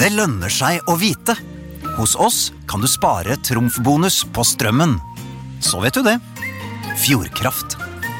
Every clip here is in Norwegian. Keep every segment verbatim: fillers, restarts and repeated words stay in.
Det lønner seg å vite. Hos oss kan du spare trumfbonus på strømmen. Så vet du det. Fjordkraft.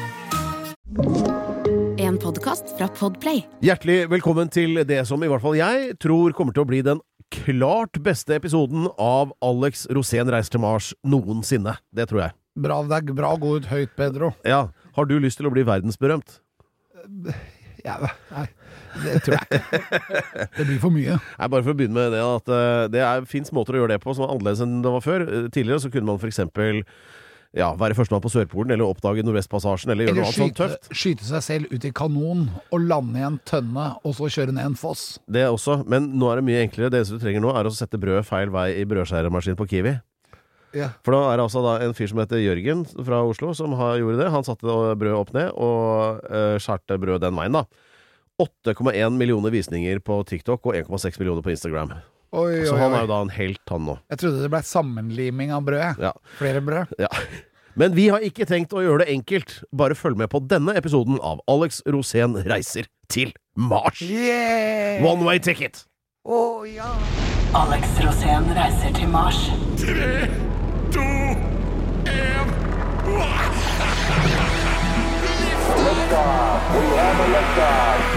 En podcast fra Podplay. Hjertelig velkommen til det som i hvert fall jeg tror kommer til å bli den klart beste episoden av Alex Rosén reiser til Mars noensinne. Det tror jeg. Bra, det er bra å gå ut høyt, Pedro. Ja, har du lyst til å bli verdensberømt? Ja, nei, det tror jeg ikke. Det blir for mye. Nei, bare for å begynne med det, at uh, det er, finnes måter å gjøre det på som er annerledes enn det var før. Uh, tidligere så kunne man for eksempel ja, være førstemann på Sørpolen, eller oppdage Nordvestpassasjen, eller gjøre eller noe skyte, sånt tøft. skyte seg selv ut i kanon, og lande i en tønne, og så kjøre ned en foss. Det også, men nå er det mye enklere. Det eneste du trenger nå er å sette brød feil vei i brødskjærermaskin på Kiwi. Ja. For da er det altså da en fyr som heter Jørgen fra Oslo som har gjort det. Han satte brød opp ned og uh, skjærte brød den veien da. åtte komma en millioner visninger på TikTok og en komma seks millioner på Instagram. Oi, Så oi, han oi. er jo da en helt han nå. Jeg trodde det ble sammenliming av brød. Ja. Flere brød. Ja. Men vi har ikke tenkt å gjøre det enkelt. Bare følg med på denne episoden av Alex Rosén reiser til Mars. Yeah! One way ticket. Å, oh, ja. Alex Rosén reiser til Mars. Tre, to, en. Liftoff. We have a liftoff.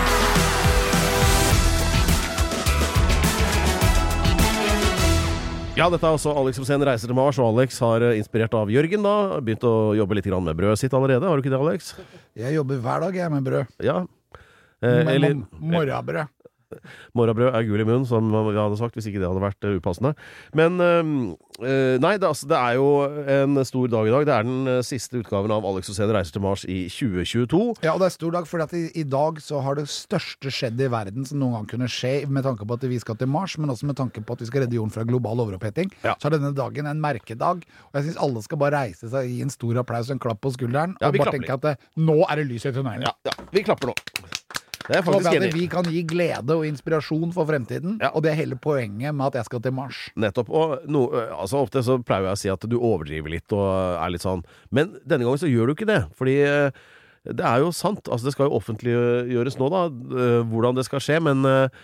Ja, dette er også Alex Rosén reiser til Mars, og Alex har inspirert av Jørgen da, begynt å jobbe litt grann med brødet sitt allerede. Har du ikke det, Alex? Jeg jobber hver dag jeg med brød. Ja. Eh, Med eller, morrabrød. Morrabrød er gul i munnen, som vi hadde sagt, hvis ikke det hadde vært uh, upassende. Men, uh, nei, det, altså, det er jo en stor dag i dag. Det er den uh, siste utgaven av Alex Rosén reiser til Mars i tjue tjueto. Ja, og det er stor dag, fordi at i, i dag så har det største skjedd i verden som noen gang kunne skje, med tanke på at vi skal til Mars, men også med tanke på at vi skal redde jorden fra global overoppheting. Ja. Så er denne dagen en merkedag, og jeg synes alle skal bare reise seg, gi en stor applaus og en klapp på skulderen, Ja, og vi bare klapper tenke at det, nå er det lys i tunnelen. Ja, ja, vi klapper nå. Det er Så faktisk at enig. vi kan gi glede og inspirasjon for fremtiden, Ja. og det er hele poenget med at jeg skal til Mars. Nettopp, og no, altså ofte så pleier jeg å si at du overdriver litt og er litt sånn, men denne gangen så gjør du ikke det, fordi eh, det er jo sant, altså det skal jo offentliggjøres nå da, eh, hvordan det skal skje, men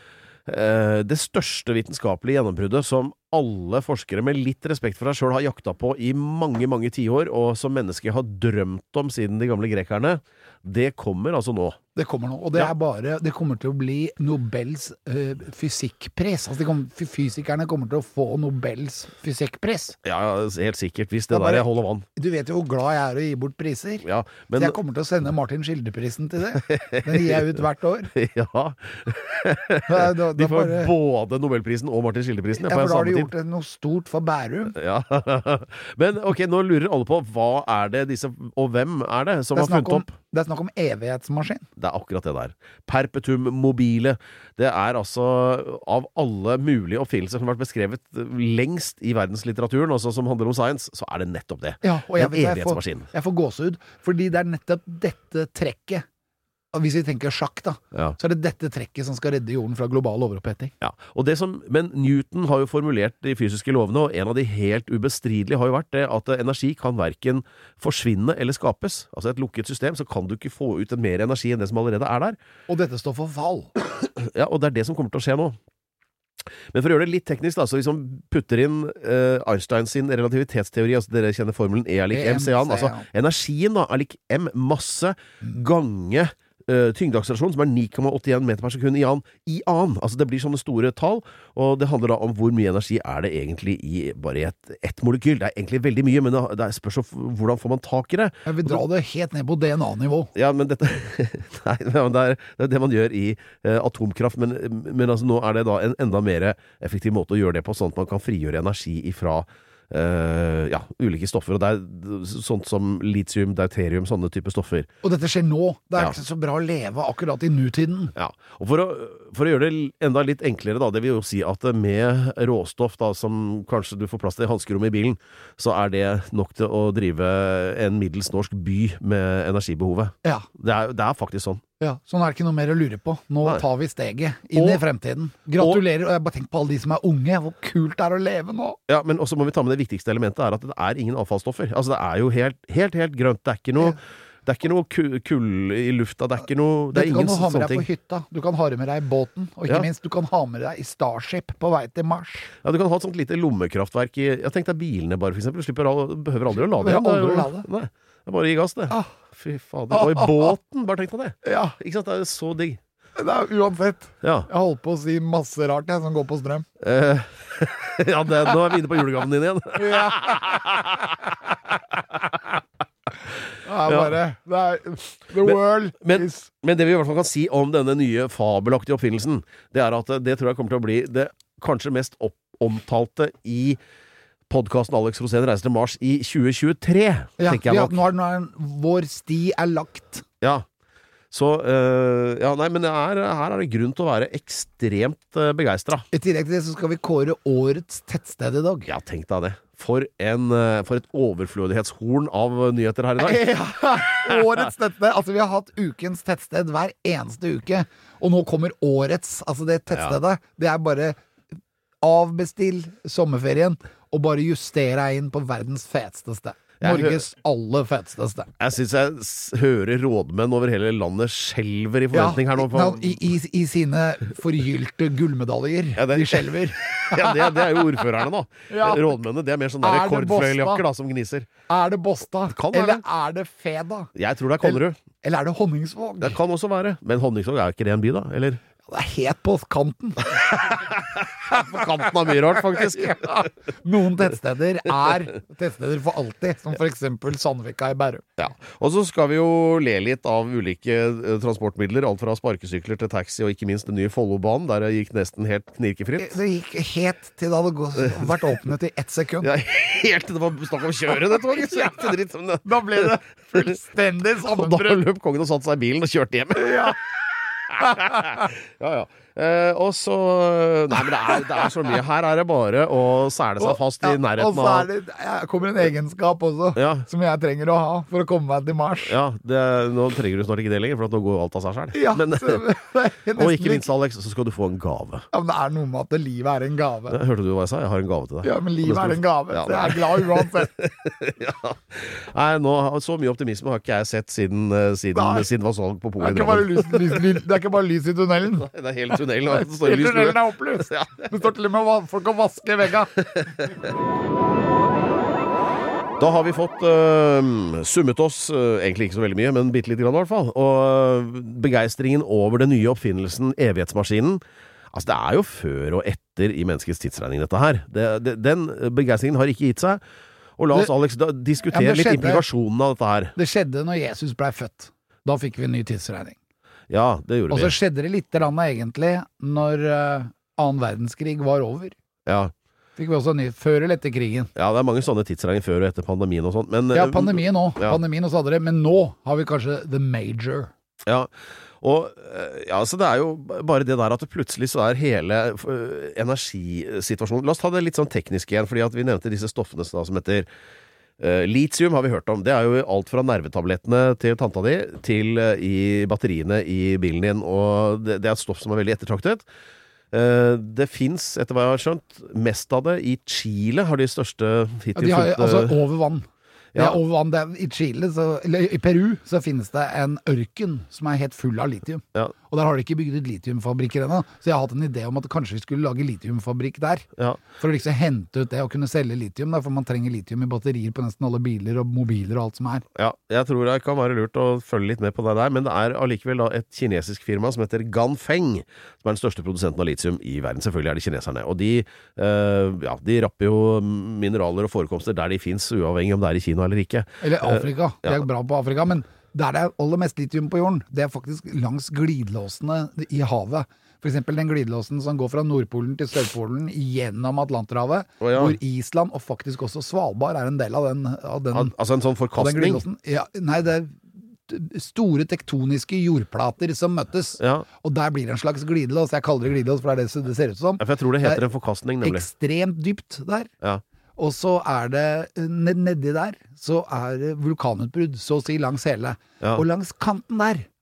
eh, det største vitenskapelige gjennombruddet som alle forskere med litt respekt for deg selv har jakta på i mange, mange tiår, og som mennesker har drømt om siden de gamle grekerne, det kommer altså nå. Det kommer nå, og det Ja. er bare, det kommer til å bli Nobels uh, fysikkpris. Altså, de kommer, fy- fysikerne kommer til å få Nobels fysikkpris. Ja, helt sikkert, hvis Det det er bare- der holder vann. Du vet jo hvor glad jeg er å gi bort priser. Ja, Så men... jeg kommer til å sende Martin Skildeprisen til det. Den gir jeg ut hvert år. Ja, Da, da, de da får bare, både Nobelprisen og Martin Skildeprisen ja, på for en da har samme de tid. gjort noe stort for Bærum. Ja. Men ok, nå lurer alle på hva er det disse, og hvem er det som Det har er, snakk funnet om, opp? det er snakk om evighetsmaskin. Det er akkurat det der. Perpetuum mobile. Det er altså av alle mulige oppfinnelser som har vært beskrevet lengst i verdenslitteraturen, også som handler om science, så er det nettopp det. Ja, og jeg, En vet, jeg, får, evighetsmaskin. jeg får gåsehud, fordi det er nettopp dette trekket. Og hvis vi tenker sjakk da, Ja. så er det dette trekket som skal redde jorden fra global overoppheting. Ja, og det som, men Newton har jo formulert de fysiske lovene, og en av de helt ubestridelige har jo vært det at energi kan hverken forsvinne eller skapes. Altså et lukket system, så kan du ikke få ut mer energi enn det som allerede er der. Og dette står for fall. Ja, og det er det som kommer til å skje nå. Men for å gjøre det litt teknisk da, så hvis man putter inn uh, Einstein sin relativitetsteori, altså dere kjenner formelen E er lik M, sier han, altså energien da er lik M masse gange Uh, tyngdeakselerasjon, som er ni komma åttien meter per sekund i an, i an. Altså det blir sånne store tall, og det handler da om hvor mye energi er det egentlig i bare et, et molekyl. Det er egentlig veldig mye, men det, det spørs om hvordan får man tak i det. Jeg vil dra det helt ned på D N A-nivå. Ja, men dette Nei, det er, det er det man gjør i uh, atomkraft, men, men altså nå er det da en enda mer effektiv måte å gjøre det på, sånn at man kan frigjøre energi ifra Uh, ja, ulike stoffer, og det er sånt som lithium, deuterium, sånne type stoffer. Og dette skjer nå. Det er Ja. ikke så bra å leve akkurat i nutiden. Ja, og for å, for å gjøre det enda litt enklere da, det vil jo si at med råstoff da, som kanskje du får plass til i hanskerommet i bilen, så er det nok til å drive en middels norsk by med energibehovet. Ja, Det er, det er faktisk sånn. ja. Sånn er det ikke noe mer å lure på. Nå Nei. tar vi steget inn Og- i fremtiden. Gratulerer, og jeg bare tenker på alle de som er unge. Hvor kult det er å leve nå. Ja, men også må vi ta med det viktigste elementet er at det er ingen avfallsstoffer. Altså det er jo helt, helt, helt grønt. Det er ikke noe Det er ikke noe ku- kull i lufta, det er ikke noe Det er Dette kan ingen du ha med sånne deg ting. på hytta. Du kan ha det med deg i båten. Og ikke Ja. minst, du kan ha med deg i Starship på vei til Mars. Ja, du kan ha et sånt lite lommekraftverk i Jeg tenkte bilene bare, for eksempel. Du slipper, al- behøver aldri å lade Behøver igjen. Det er aldri å jo- lade. Nei, det er bare å gi gass, det. Ah. Fy fader. Og i båten, bare tenk deg det. Ja, Ikke sant, det er jo så digg. det er uansett. Ja. Jeg holdt på å si masse rart, jeg, som går på strøm. Eh, ja, det, nå er vi inne på julegaven din igjen. Ja. Det er bare det er, The Men- world men- is Men det vi i hvert fall kan si om denne nye fabelaktige oppfinnelsen, det er at det tror jeg kommer til å bli det kanskje mest opp omtalte i podcasten Alex Rosén reiser til Mars i tjue tjuetre, ja, tenker jeg ja, nok. nå er, nå er vår sti er lagt. Ja. Så, øh, ja, nei, men det er, her er det grunn til å være ekstremt øh, begeistra. I tillegg til det så skal vi kåre årets tettsted i dag. Ja, tenk deg det. For, en, øh, for et overflødighetshorn av øh, nyheter her i dag. Ja, årets tettsted. Altså, vi har hatt ukens tettsted hver eneste uke, og nå kommer årets. Altså, det tettstedet, det er bare avbestill sommerferien og bare justere deg inn på verdens feteste sted. Jeg Norges aller feteste sted. Jeg synes jeg s- hører rådmenn over hele landet skjelver i forventning her nå. Ja, På, i, i, I sine forgylte gullmedaljer. Ja, det- De skjelver. ja, det, det er jo ordførerne nå. Ja. Rådmennene, det er mer sånn der Er det rekordfløyeljakker Båstad? da, som gniser. Er det Båstad? kan være Eller det. er det Feda? Jeg tror det er Konnerud. Eller er det Honningsvåg? Det kan også være. Men Honningsvåg er jo ikke det en by, da? Eller? Det er helt på kanten. På kanten av mye rart, faktisk. Ja. Noen tettsteder er tettsteder for alltid, som for eksempel Sandvika i Bærum. Ja. Og så skal vi jo le litt av ulike eh, transportmidler, alt fra sparkesykler til taxi, og ikke minst den nye Follobanen, der det gikk nesten helt knirkefritt. Det gikk helt til det hadde gått, vært åpnet i ett sekund. Ja, helt til det var snakk om å kjøre det toget, så gikk det dritt. Men det- Da ble det fullstendig Og da sammenbrudd. løp kongen og satte seg i bilen og kjørte hjem. Ja. Ja, ja. Eh, og så Nei, men det er, det er så mye. Her er det bare å sæle seg fast i Ja, og nærheten så er av det jeg kommer en egenskap også, Ja. som jeg trenger å ha for å komme meg til Mars. Ja, det, nå trenger du snart ikke det lenger, for at nå går alt av seg selv. Ja, Men, så det er nesten og ikke minst, Alex, så skal du få en gave. Ja, men det er noe med at livet er en gave. Ja, hørte du hva jeg sa? Jeg har en gave til deg. Ja, men livet er en gave, Ja, så jeg er glad uansett. ja. Nei, nå, så mye optimisme har ikke jeg sett siden, eh, siden, Nei. siden det var salg på Det Polen. er ikke bare lys, lys, lys, det er ikke bare lys i tunnelen. Det er hele tunnelen. og det står Hele lys tunnelen med- er opplyst. Ja. Det står til og med va- folk og vasker vegga. Da har vi fått øh, summet oss, øh, egentlig ikke så veldig mye, men bitte litt grann i hvert fall, og øh, begeistringen over den nye oppfinnelsen evighetsmaskinen. Altså, det er jo før og etter i menneskets tidsregning, dette her. Det, det, den begeistringen har ikke gitt seg. Og la oss, Det- Alex, da, diskutere Ja, men det litt skjedde- implikasjonen av dette her. Det skjedde når Jesus ble født. Da fikk vi en ny tidsregning. Ja, det gjorde Og så vi. skjedde det litt grann egentlig når uh, annen verdenskrig var over. Ja. Fikk vi også en ny før eller etter krigen. ja, det er mange sånne tidsregninger før og etter pandemien og sånt. Men, Ja, øh, pandemien òg. ja. Pandemien og så hadde det. Men nå har vi kanskje the major. Ja, og øh, ja, så det er jo bare det der at det plutselig så er hele øh, energisituasjonen. La oss ta det litt sånn teknisk igjen, fordi at vi nevnte disse stoffene da, som heter Uh, litium har vi hørt om. Det er jo alt fra nervetablettene til tanta di til uh, i batteriene i bilen din, og det, det er et stoff som er veldig ettertraktet. Uh, det finnes, etter hva jeg har skjønt, mest av det i Chile, har de største Ja, hittil de har, funnet, altså uh, over vann. Det Ja. er over vann. Det er, I Chile, så, eller i Peru, så finnes det en ørken som er helt full av litium. ja, Og der har de ikke bygd ut litiumfabrikker ennå. Så jeg har hatt en idé om at kanskje vi skulle lage litiumfabrikk der. ja. For å liksom hente ut det og kunne selge litium. Da, for man trenger litium i batterier på nesten alle biler og mobiler og alt som er. Ja, jeg tror det kan være lurt å følge litt med på det der, men det er allikevel da et kinesisk firma som heter Ganfeng, som er den største produsenten av litium i verden. Selvfølgelig er det kineserne. Og de, eh, ja, de rapper jo mineraler og forekomster der de finnes, uavhengig om det er i Kina eller ikke. Eller Afrika. De ja. er bra på Afrika. Men der det er aller mest litium på jorden, det er faktisk langs glidelåsene i havet. For eksempel den glidelåsen som går fra Nordpolen til Sørpolen gjennom Atlanterhavet, Å, ja. hvor Island og faktisk også Svalbard er en del av den, av den, Al- Altså en sånn av den forkastning. glidelåsen. Ja, nei, det er t- store tektoniske jordplater som møttes. Ja. Og der blir det en slags glidelås. Jeg kaller det glidelås, for det er det det ser ut som. Ja, for jeg tror det Det heter er en forkastning, nemlig. Ekstremt dypt der. Ja. Og så er det ned, nedi der så er det vulkanutbrudd, så å si langs hele. Ja. Og langs kanten der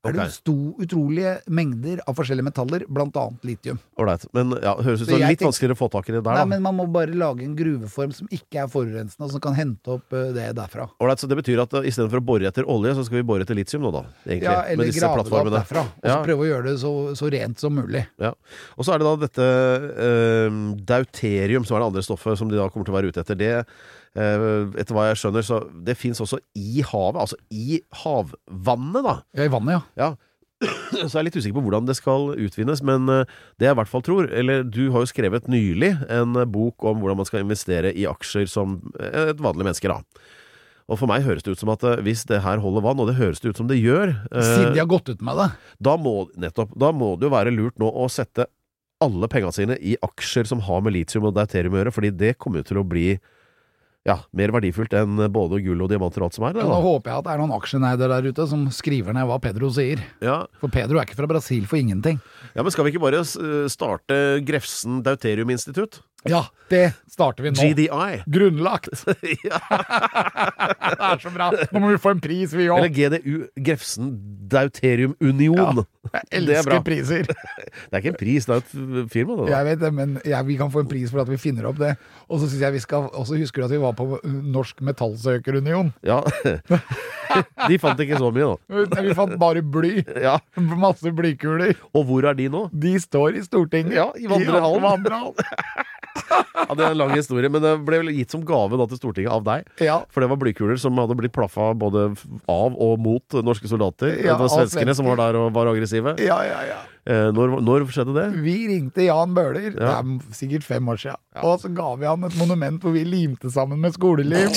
er det Ok. sto utrolige mengder av forskjellige metaller, blant annet litium. Alright, men ja, høres ut Så som jeg litt tenk- vanskeligere å få tak i det der, Nei, da. men man må bare lage en gruveform som ikke er forurensende, og som kan hente opp eh, det derfra. Alright, så det betyr at uh, i stedet for å bore etter olje, så skal vi bore etter litium nå, da. Egentlig, Ja, eller med disse grave det opp plattformene. derfra, og så Ja. prøve å gjøre det så, så rent som mulig. Ja. Og så er det da dette uh, deuterium, som er det andre stoffet som de da kommer til å være ute etter. Det, uh, etter hva jeg skjønner, så det finnes også i havet, altså i havvannet, da. Ja, i vannet, ja. Ja. Så jeg er litt usikker på hvordan det skal utvinnes, men uh, det jeg i hvert fall tror, eller du har jo skrevet nylig en uh, bok om hvordan man skal investere i aksjer som et vanlig menneske, da. Og for meg høres det ut som at uh, hvis det her holder vann, og det høres det ut som det gjør, uh, Siden de har gått ut med det. da må, nettopp, da må det jo være lurt nå å sette alle pengene sine i aksjer som har med litium og deuterium å gjøre, fordi det kommer jo til å bli ja, mer verdifullt enn både gull og diamanter og alt som er. Ja, Det, nå da. håper jeg at det er noen aksjeneider der ute som skriver ned hva Pedro sier. Ja. For Pedro er ikke fra Brasil for ingenting. ja, men skal vi ikke bare uh, starte Grefsen Deuterium-institutt? Ja, det starter vi nå. G D I. Grunnlagt. ja. Det er så bra. Nå må vi få en pris, vi Eller òg. G D U, Grefsen Deuterium Union. Jeg det er bra. elsker priser. Det er ikke en pris, det er et firma, det da. Jeg vet det, men ja, vi kan få en pris for at vi finner opp det. Og så synes jeg vi skal også huske at vi var på Norsk Metallsøkerunion. Ja. De fant ikke så mye, da. Vi fant bare bly. Ja. Masse blykuler. Og hvor er de nå? De står i Stortinget. Ja, i vandrehallen. I vandrehallen. Ja, det er en lang historie, men det ble vel gitt som gave da til Stortinget av deg. Ja. For det var blykuler som hadde blitt plaffa både av og mot norske soldater. Ja, det var av svenskene som var der og var aggressive. Ja, ja, ja. Eh, når, når skjedde det? Vi ringte Jan Bøhler, det Ja. er sikkert fem år siden, og så ga vi han et monument hvor vi limte sammen med skolelim.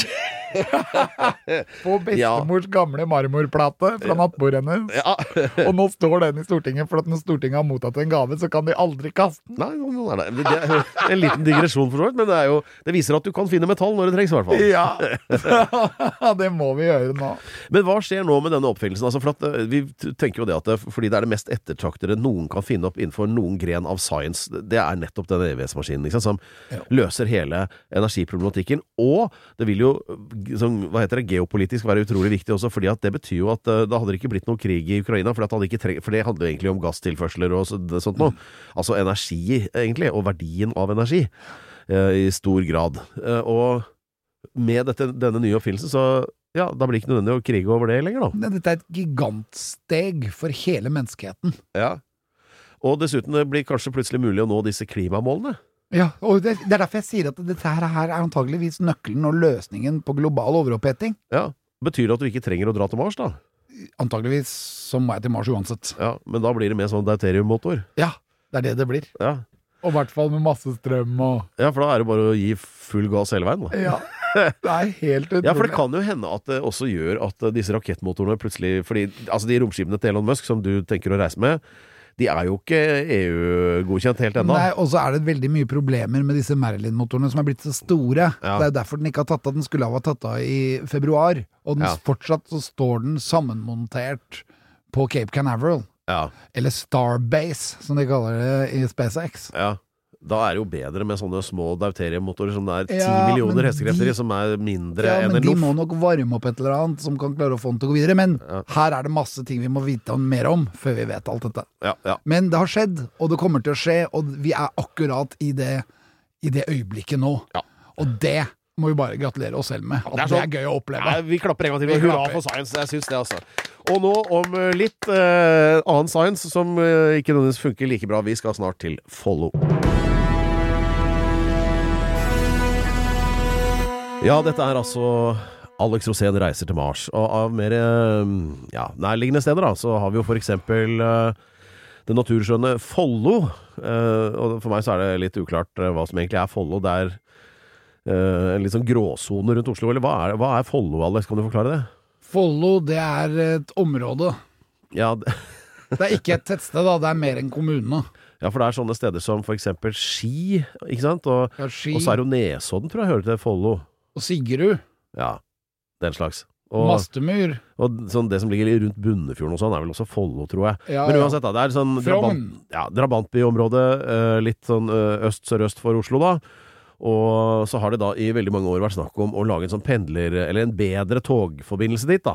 På bestemors gamle marmorplate fra nattbordet hennes. Ja. Og nå står den i Stortinget, for at når Stortinget har mottatt en gave, så kan de aldri kaste den. Nei, nå er det, det er en liten digresjon for så vidt, men det, er jo, det viser at du kan finne metall når det trengs, i hvert fall. Ja, det må vi gjøre nå. Men hva skjer nå med denne oppfinnelsen? Altså for at, uh, vi t- tenker jo det at det, fordi det er det mest ettertraktede noen kan finne opp innenfor noen gren av science, det er nettopp denne E V S-maskinen, ikke sant, som Ja. løser hele energiproblematikken, og det vil jo, sånn, hva heter det, geopolitisk være utrolig viktig også, fordi at det betyr jo at uh, da hadde det ikke blitt noe krig i Ukraina, for, at det, hadde ikke treng, for det handler jo egentlig om gasstilførsler og så, det, sånt nå. Altså energi, egentlig, og verdien av energi, uh, i stor grad. Uh, og med dette, denne nye oppfinnelsen, så ja, da blir det ikke nødvendig å krige over det lenger, da. Men dette er et gigantsteg for hele menneskeheten. Ja. Og dessuten det blir kanskje plutselig mulig å nå disse klimamålene. Ja, og det, det er derfor jeg sier at dette her er antageligvis nøkkelen og løsningen på global overoppheting. Ja. Betyr det at du ikke trenger å dra til Mars, da? Antageligvis så må jeg til Mars uansett. Ja, men da blir det med sånn deuteriummotor. Ja, det er det det blir. Ja. Og i hvert fall med masse strøm og ja, for da er det bare å gi full gass hele veien, da. Ja, det er helt utrolig. Ja, for det kan jo hende at det også gjør at disse rakettmotorene plutselig, fordi altså de romskipene til Elon Musk som du tenker å reise med, de er jo ikke E U-godkjent helt ennå. Nei, og så er det veldig mye problemer med disse Merlin-motorene som er blitt så store. Ja. Det er jo derfor den ikke har tatt av. Den skulle ha tatt av i februar, og den Ja. fortsatt så står den sammenmontert på Cape Canaveral. Ja, Eller Starbase, som de kaller det i SpaceX. ja. Da er det jo bedre med sånne små deuteriummotorer som det er ti Ja, millioner men hestekrefter de- i, som er mindre Ja, enn men en de loff. må nok varme opp et eller annet som kan klare å få den til å gå videre. Men Ja. her er det masse ting vi må vite om, mer om før vi vet alt dette. Ja, ja. Men det har skjedd, og det kommer til å skje, og vi er akkurat i det, i det øyeblikket nå. Ja. Og det må vi bare gratulere oss selv med. At Det er det sånn- er gøy å oppleve. Nei, vi klapper en gang til. Vi Hurra klapper. for science. Jeg syns det, altså. Og nå om eh, litt eh, annen science som eh, ikke nødvendigvis funker like bra. Vi skal snart til Follo. Ja, dette er altså Alex Rosén reiser til Mars. Og av mer eh, ja, nærliggende steder da, så har vi jo for eksempel eh, det naturskjønne Follo. Eh, og for meg så er det litt uklart eh, hva som egentlig er Follo. Det er eh, en litt sånn gråsone rundt Oslo. Eller hva er, hva er Follo, Alex? Kan du forklare det? Follo, det er et område. Ja, det, Det er ikke et tettsted, da. Det er mer enn kommune. ja, for det er sånne steder som for eksempel Ski, ikke sant? Og, Ja, Ski og så er jo Nesodden, tror jeg, hører til Follo. og Sigerud. Ja, den slags. Og, Mastemyr. og sånn, det som ligger rundt Bunnefjorden og sånn, er vel også Follo, tror jeg. Ja, Men ja. uansett da, det er sånn Frogn. drabant, ja, drabantbyområde, eh, litt sånn eh, øst-sørøst for Oslo da. Og så har det da i veldig mange år vært snakk om å lage en sånn pendler, eller en bedre togforbindelse dit da.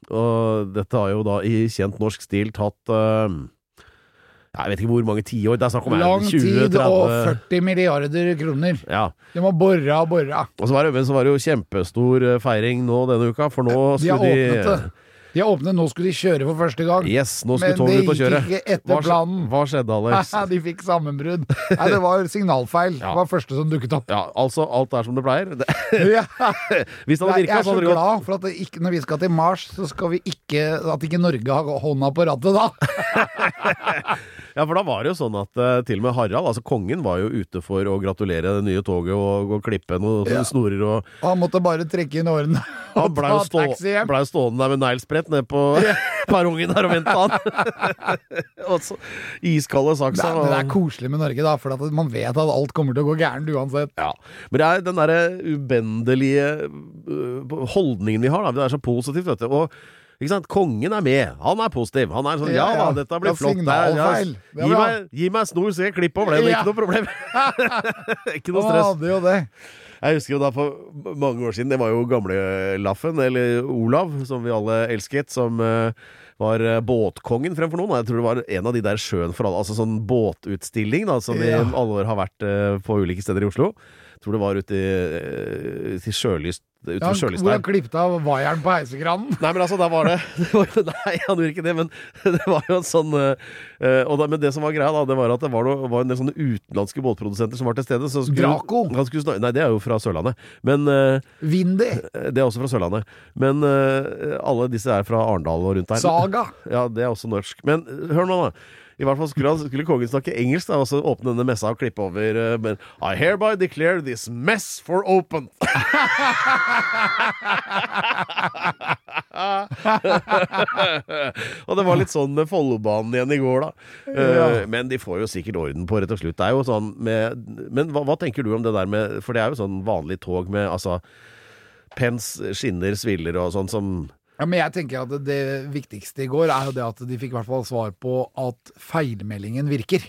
Og dette har jo da i kjent norsk stil tatt uh, jeg vet ikke hvor mange tiår, det er snakk om Lang tjue, tid tretti og førti milliarder kroner. Ja. De må borre og borre. Og så var det, men så var det jo kjempestor feiring nå denne uka, for nå De har skulle de åpnet det. De har åpnet, nå skulle de kjøre for første gang. Yes, nå skulle Men toget ut og kjøre. det gikk ikke etter Hva skje- planen. Hva skjedde, Alex? De fikk sammenbrudd. Nei, det var signalfeil. Ja. Det var første som dukket opp. Ja, altså, alt er som det pleier. Det, Ja. hvis det hadde Nei, jeg virket, er så så hadde det gått. glad for at det ikke, når vi skal til Mars, så skal vi ikke at ikke Norge har hånda på rattet da. Ja, for da var det jo sånn at uh, til og med Harald, altså kongen, var jo ute for å gratulere det nye toget og, og klippe noen Ja. snorer og Han måtte bare trekke inn årene han og ble ta jo, stå, taxi hjem. ble jo stående der med neglesprett ned på perrongen der og vente han. Og så iskalde Det saksa. er, det er koselig med Norge da, for at man vet at alt kommer til å gå gærent uansett. Ja, men det er den der ubendelige uh, holdningen vi har da, det er så positivt, vet du, og ikke sant? Kongen er med, han er positiv, han er sånn, ja, Ja, ja. dette blir Ja, flott, det er- ja, signalfeil. Det er gi, bra. meg, gi meg snor så jeg klipper over det, det er Ja. ikke noe problem. Ikke noe Han stress. hadde jo det. Jeg husker jo da for mange år siden, det var jo gamle Laffen, eller Olav, som vi alle elsket, som uh, var uh, båtkongen fremfor noen. Jeg tror det var en av de der sjøen for alle, altså sånn båtutstilling da, som Ja. i alle år har vært uh, på ulike steder i Oslo. Jeg tror det var ute i, uh, til Sjølyst, ute Ja, ved Sjølyst hvor der. han klippet av vaieren på heisekranen. Nei, men altså, da var det, det var, jo- Nei, han gjorde ikke det, men det var jo en sånn uh, og da, Men det som var greia da, det var at det var, noe, var en del sånne utenlandske båtprodusenter som var til stede, så skulle, Draco. han skulle snak- Nei, det er jo fra Sørlandet. Men uh, Windy. det er også fra Sørlandet. Men uh, alle disse er fra Arendal og rundt der. Saga. Ja, det er også norsk. Men uh, hør nå, da. I hvert fall skulle, han, skulle kongen snakke engelsk, da, og så åpne denne messa og klippe over uh, men, I hereby declare this mess for open. Og det var litt sånn med Follobanen igjen i går, da. Uh, men de får jo sikkert orden på, rett og slett. Det er jo sånn med Men hva, hva tenker du om det der med For det er jo sånn vanlig tog med altså pens, skinner, sviller og sånn som Ja, men jeg tenker at det viktigste i går er jo det at de fikk i hvert fall svar på at feilmeldingen virker.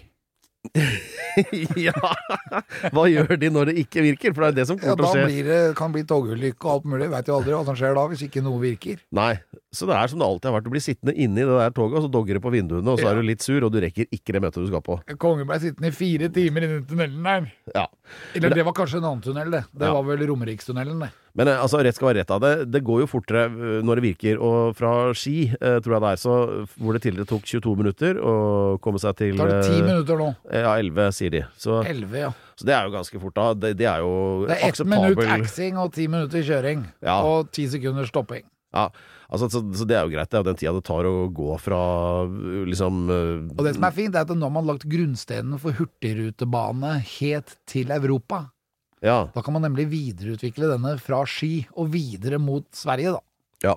Ja, hva gjør de når det ikke virker? For det er det som Ja, kommer da til å skje. blir det, kan bli togulykke og alt mulig. Vet jo aldri hva som skjer da hvis ikke noe virker. Nei, så det er som det alltid har vært. Du blir sittende inne i det der toget, og så dogger det på vinduene, og så Ja. er du litt sur, og du rekker ikke det møtet du skal på. Kongen ble sittende i fire timer inne i tunnelen der. Ja. Eller det var kanskje en annen tunnel, det. Det Ja. var vel Romerikstunnelen, det. Men eh, altså, rett skal være rett av det. Det går jo fortere eh, når det virker, og fra Ski, eh, tror jeg det er, så hvor det tidligere tok tjueto minutter å komme seg til Tar det ti eh, minutter nå? Ja, elleve, sier de. Så, Elleve, ja. så det er jo ganske fort da. Det, det er jo Det er ett minutt akseptabel. aksing og ti minutter kjøring. Ja. Og ti sekunder stopping. Ja, altså, så, så det er jo greit. Det er jo den tida det tar å gå fra liksom eh, Og det som er fint, er at nå har man lagt grunnstenen for hurtigrutebane helt til Europa. Ja, Da kan man nemlig videreutvikle denne fra Ski og videre mot Sverige, da. ja.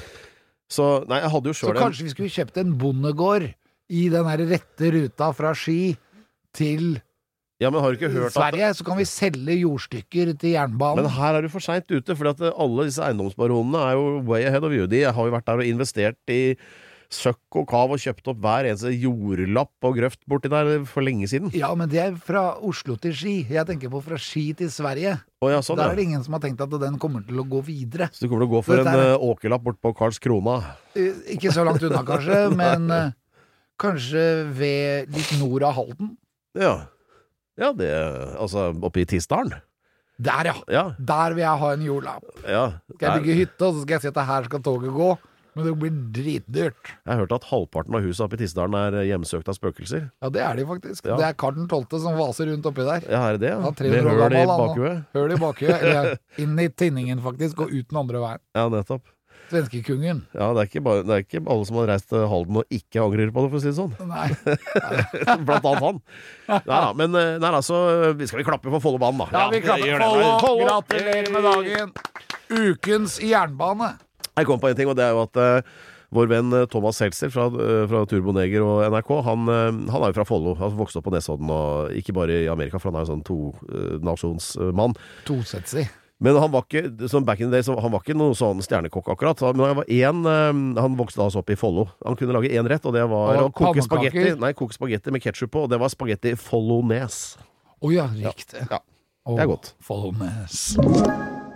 Så, nei, jeg hadde jo Så sjøl en kanskje vi skulle kjøpt en bondegård i den her rette ruta fra Ski til Ja, men har du ikke hørt at Sverige, så kan vi selge jordstykker til jernbanen. Men her er du for seint ute, for at alle disse eiendomsbaronene er jo way ahead of you. De har jo vært der og investert i søkk og kav og kjøpt opp hver eneste jordlapp og grøft borti der for lenge siden. Ja, men det er fra Oslo til Ski. Jeg tenker på fra Ski til Sverige. Å ja, sånn, Der ja. er det ingen som har tenkt at den kommer til å gå videre. Så du kommer til å gå for Dette en er- eh, åkerlapp bort på Karlskrona. Eh, Ikke så langt unna, kanskje, men eh, kanskje ved litt nord av Halden. Ja. Ja, det Altså, oppe i Tisdalen. Der, ja. Ja. Der vil jeg ha en jordlapp. ja. Skal jeg Der- bygge hytte, og så skal jeg si at her skal toget gå. Men det blir dritdyrt. Jeg har hørt at halvparten av huset oppe i Tisdalen er hjemsøkt av spøkelser. Ja, det er de faktisk. Ja. Det er Karl den tolvte som vaser rundt oppi der. Ja, er det det? Han Ja? er tre hundre år Med høl i gammel, han nå. bakhuet? Høl i bakhuet. Eller inn i tinningen, faktisk, og ut den andre veien. Ja, nettopp. Svenskekungen. Ja, det er, ikke bare, det er ikke alle som har reist til Halden og ikke angrer på det, for å si det sånn. Nei. Blant annet han. Nei da, men eh, nei, da, så vi skal vi klappe for Follobanen, da. Ja, vi klapper. gjør det. Follo, Follo. gratulerer med dagen. Ukens jernbane. Jeg kom på en ting, og det er jo at eh, vår venn eh, Thomas Seltzer fra, eh, fra Turboneger og N R K, han, eh, han er jo fra Follo. Han vokste opp på Nesodden, og ikke bare i Amerika, for han er jo sånn to-nasjonsmann. Tosetsig. Men han var ikke, som back in the day, så han var ikke noen sånn stjernekokk akkurat. Men han var en, eh, han vokste altså opp i Follo. Han kunne lage én rett, og det var Og å koke pannekaker. spagetti. Nei, koke spagetti med ketchup på, og det var spagetti Follones. Å ja, riktig. Ja, det er godt. Follones.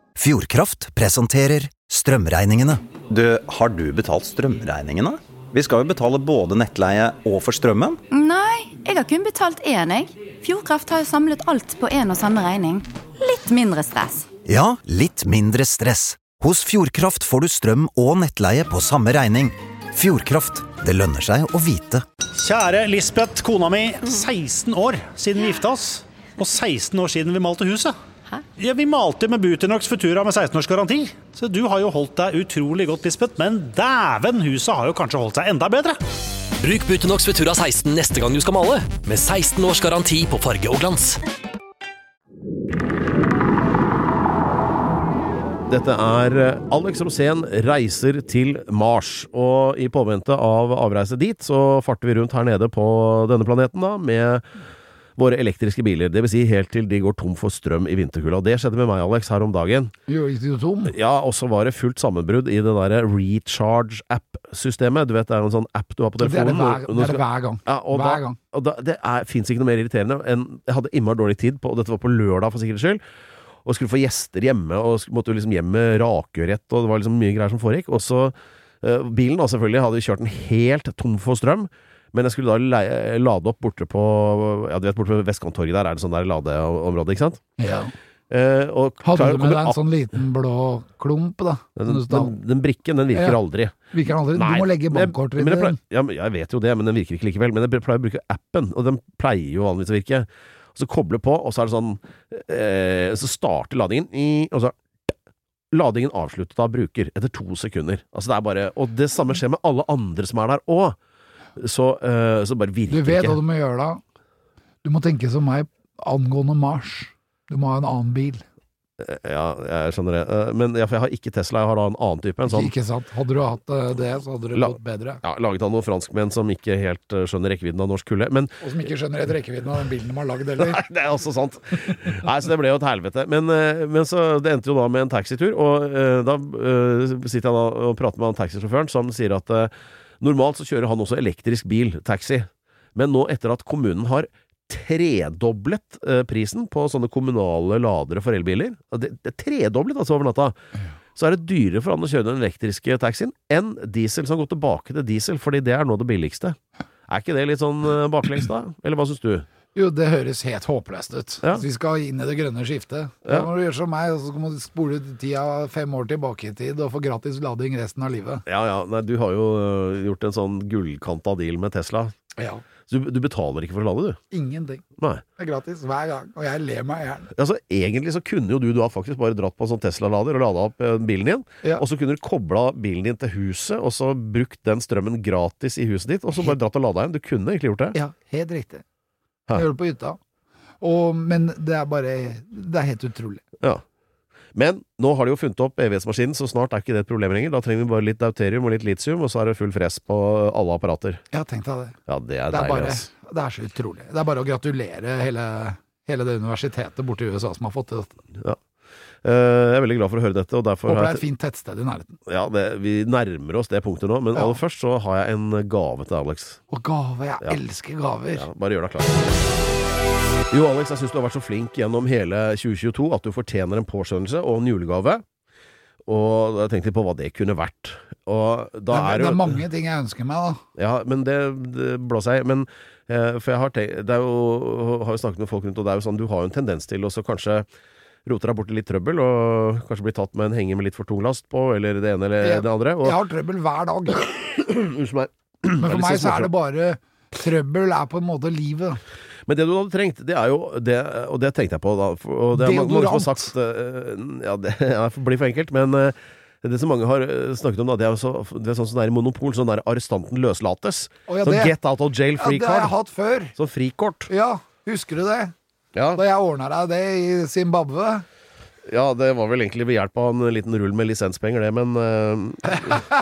Fjordkraft presenterer strømregningene. Du, har du betalt strømregningene? Vi skal jo betale både nettleie og for strømmen. Nei, jeg har kun betalt én, jeg. Fjordkraft har jo samlet alt på en og samme regning. Litt mindre stress. Ja, litt mindre stress. Hos Fjordkraft får du strøm og nettleie på samme regning. Fjordkraft, det lønner seg å vite. Kjære Lisbeth, kona mi, seksten år siden vi gifta oss, og seksten år siden vi malte huset. Hæ? Ja, vi malte med Butinox Futura med seksten års garanti, så du har jo holdt deg utrolig godt, Lisbeth, men dæven, huset har jo kanskje holdt seg enda bedre. Bruk Butinox Futura seksten neste gang du skal male, med seksten års garanti på farge og glans. Dette er Alex Rosén reiser til Mars, og i påvente av avreise dit, så farter vi rundt her nede på denne planeten da, med våre elektriske biler, det vil si helt til de går tom for strøm i vinterkulda. Og det skjedde med meg, Alex, her om dagen. Jo, gikk de tom? Ja, og så var det fullt sammenbrudd i det der Recharge-app-systemet. Du vet, det er jo en sånn app du har på telefonen. Det er det hver, det er det hver gang. Ja, og hver da, gang. Og da, det er, finnes ikke noe mer irriterende enn jeg hadde immer dårlig tid på, og dette var på lørdag for sikkerhets skyld, og skulle få gjester hjemme, og måtte jo liksom hjem med rakørett, og det var liksom mye greier som foregikk. Og så, uh, bilen da selvfølgelig hadde kjørt den helt tom for strøm, men jeg skulle da leie, lade opp borte på, ja du vet, borte på Vestkanttorget der, er det sånn der ladeområde, ikke sant? Ja. Uh, og hadde klar, du med deg en sånn liten blå klump da? Den, den, den brikken, den virker ja. aldri. Virker aldri? Nei, du må legge bankkortet i den. Ja, jeg vet jo det, men den virker ikke likevel. Men jeg pleier å bruke appen, og den pleier jo vanligvis å virke. Og så kobler på, og så er det sånn, eh, så starter ladingen, i, og så ladingen avsluttet av bruker etter to sekunder. Altså det er bare, og det samme skjer med alle andre som er der også. Så, uh, så bare virker ikke. Du vet ikke. hva du må gjøre da? Du må tenke som meg angående Mars. Du må ha en annen bil. Ja, jeg skjønner det. Uh, men ja, for jeg har ikke Tesla, jeg har da en annen type. En sånn, ikke sant. Hadde du hatt uh, det, så hadde det la, gått bedre. Ja, laget av noen franskmenn som ikke helt uh, skjønner rekkevidden av norsk kulde. Men, og som ikke skjønner helt rekkevidden av den bilen de har laget, eller? Nei, det er også sant. Nei, så det ble jo et helvete. Men, uh, men så det endte jo da med en taxitur, og uh, da uh, sitter jeg da og prater med han taxisjåføren, som sier at uh, normalt så kjører han også elektrisk bil, taxi. Men nå etter at kommunen har tredoblet eh, prisen på sånne kommunale ladere for elbiler, det, det er tredoblet altså over natta, så er det dyrere for han å kjøre den elektriske taxien enn diesel, som går tilbake til diesel, fordi det er nå det billigste. Er ikke det litt sånn eh, baklengs da? Eller hva synes du? Jo, det høres helt håpløst ut. Ja. Vi skal inn i det grønne skiftet. Da må du gjøre som meg, og så må du spole tida fem år tilbake i tid og få gratis lading resten av livet. Ja, ja. Nei, du har jo gjort en sånn gullkanta deal med Tesla. Ja. Så du, du betaler ikke for å lade, du? Ingenting. Nei. Det er gratis hver gang, og jeg ler meg igjen. Altså, egentlig så kunne jo du, du har faktisk bare dratt på en sånn Tesla-lader og ladet opp bilen din, ja. Og så kunne du kobla bilen din til huset, og så brukt den strømmen gratis i huset ditt, og så bare dratt og ladet igjen. Du kunne egentlig gjort det. Ja, helt riktig. Jeg gjør det på hytta. Og, men det er bare, det er helt utrolig. Ja. Men nå har de jo funnet opp evighetsmaskinen, så snart er ikke det et problem lenger. Da trenger vi bare litt deuterium og litt litium, og så er det full fress på alle apparater. Ja, tenk deg det. Ja, det er, det er deilig, bare, ass. Det er så utrolig. Det er bare å gratulere hele, hele det universitetet borte i U S A som har fått til dette. Ja. Jeg er veldig glad for å høre dette, og derfor håper det er et fint tettsted i nærheten. Ja, det, vi nærmer oss det punktet nå, men ja. Aller først så har jeg en gave til Alex. Og gave, jeg ja. elsker gaver. Ja, bare gjør deg klar. Jo, Alex, jeg synes du har vært så flink gjennom hele tjue tjueto at du fortjener en påskjønnelse og en julegave. Og jeg tenkte på hva det kunne vært. Og da det, er, er det jo, er mange ting jeg ønsker meg da. Ja, men det, det blåser jeg. Men, eh, for jeg har, tenkt, det er jo, har jo snakket med folk rundt, og det er jo sånn, du har jo en tendens til å så kanskje roter deg bort i litt trøbbel, og kanskje blir tatt med en henger med litt for tung last på, eller det ene eller jeg, det andre. Og, jeg har trøbbel hver dag. Unnskyld meg. Men for meg så er det bare, trøbbel er på en måte livet. Men det du hadde trengt, det er jo det, og det tenkte jeg på da, og det er mange som har sagt, ja, det blir for enkelt, men det som mange har snakket om da, det er jo så, det er sånn som det er i Monopol, sånn der arrestanten løslates, oh, ja, sånn det, get out of jail free card. Ja, det har jeg hatt før. Sånn frikort. Ja, husker du det? Ja. Da jeg ordnet deg det i Zimbabwe. Ja, det var vel egentlig ved hjelp av en liten rull med lisenspenger det, men uh...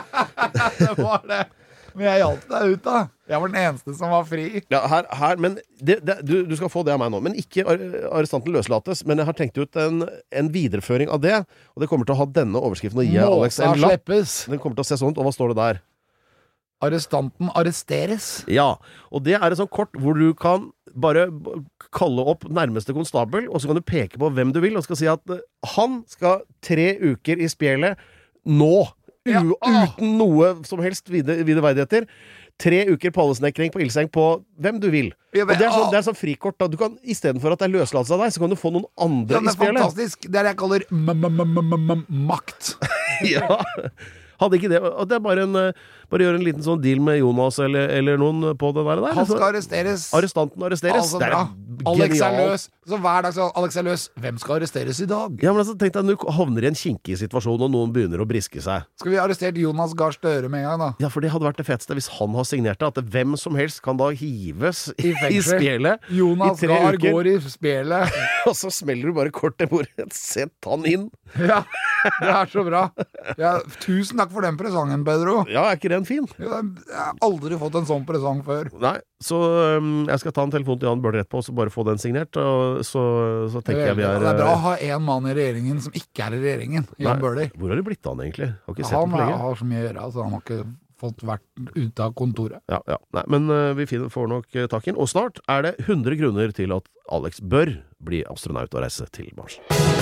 det var det. Men jeg hjalp deg ut da. Jeg var den eneste som var fri. Ja, her, her men det, det, du, du skal få det av meg nå. Men ikke arrestanten løslates. Men jeg har tenkt ut en, en videreføring av det. Og det kommer til å ha denne overskriften. Og gi Alex en lapp. Den kommer til å se sånn ut. Og hva står det der? Arrestanten arresteres. Ja, og det er et sånt kort hvor du kan bare kalle opp nærmeste konstabel, og så kan du peke på hvem du vil, og skal si at han skal tre uker i spjelet nå, Ja, u- uten noe som helst vide- videreverdigheter. Tre uker pallesnekring på ildseng på hvem du vil. Ja, men- og det er, sånn, ah. det er sånn frikort da. Du kan, i stedet for at det er løslatelse av deg, så kan du få noen andre Ja, det i er spjelet. fantastisk. Det er det jeg kaller m-m-m-m-m-makt. Ja. Hadde ikke det, og det er bare en eh, bare gjøre en liten sånn deal med Jonas eller, eller noen på det der. der. Han Så- skal arresteres. Arrestanten arresteres. Altså, det er bra. Alex er genialt. løs. Så hver dag så Alex er løs. Hvem skal arresteres i dag? Ja, men altså, tenk deg, når du havner i en kinkig situasjon, og noen begynner å briske seg. Skal vi arrestert Jonas Gahr Støre med en gang, da? Ja, for det hadde vært det feteste hvis han har signert det, at hvem som helst kan da hives i, I fengsel. i spjelet Jonas i tre Gahr uker, går i spjelet. og så smeller du bare kortet i bordet. Sett han inn. Ja, det er så bra. Ja, tusen takk for den presangen, Pedro. Ja, er ikke den fin? Ja, jeg har aldri fått en sånn presang før. Nei, så um, jeg skal ta en telefon til Jan Bøhler rett på, og så bare få den signert, og så, så tenker jeg vi er... Det er bra å ha en mann i regjeringen som ikke er i regjeringen. Jan Nei, Bøhler. hvor har det blitt av han egentlig? Har ikke sett Han ham på er- lenge. har så mye å gjøre, så han har ikke fått vært ute av kontoret. Ja, ja. Nei, men uh, vi finner, får nok uh, tak i den. Og snart er det hundre grunner til at Alex bør bli astronaut og reise til Mars.